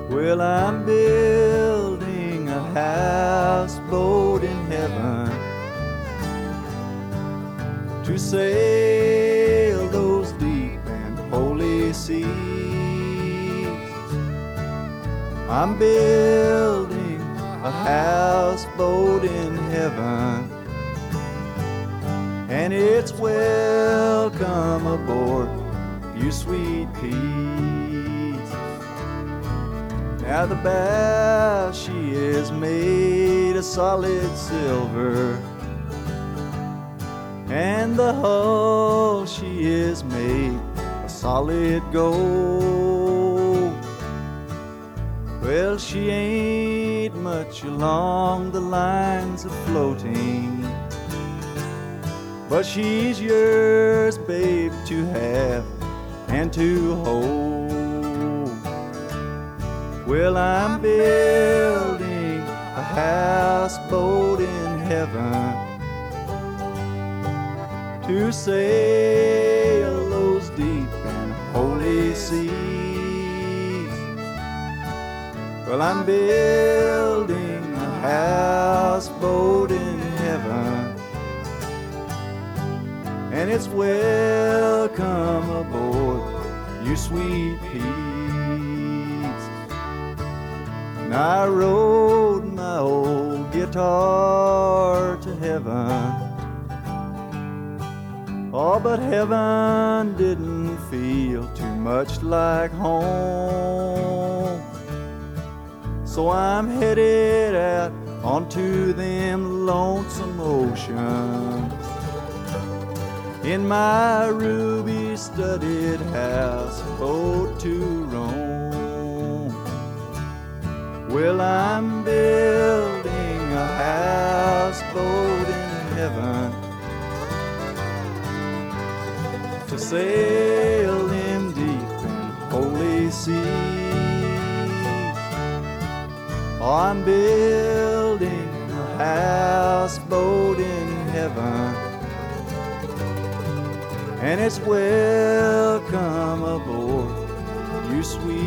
Well, I'm building a houseboat in heaven to sail those deep and holy seas. I'm building a houseboat in heaven, and it's welcome aboard, you sweet peas. Now the bow, she is made of solid silver, and the hull, she is made of solid gold. Well, she ain't much along the lines of floating, but she's yours, babe, to have and to hold. Well, I'm building a houseboat in heaven to sail those deep and holy seas. Well, I'm building a houseboat in heaven, and it's welcome aboard, you sweet peas. And I rode my old guitar to heaven, oh, but heaven didn't feel too much like home. So I'm headed out onto them lonesome oceans in my ruby-studded houseboat to roam. Well, I'm building a houseboat in heaven to sail them deep and holy seas. Oh, I'm building a houseboat in heaven, and it's welcome aboard, you sweet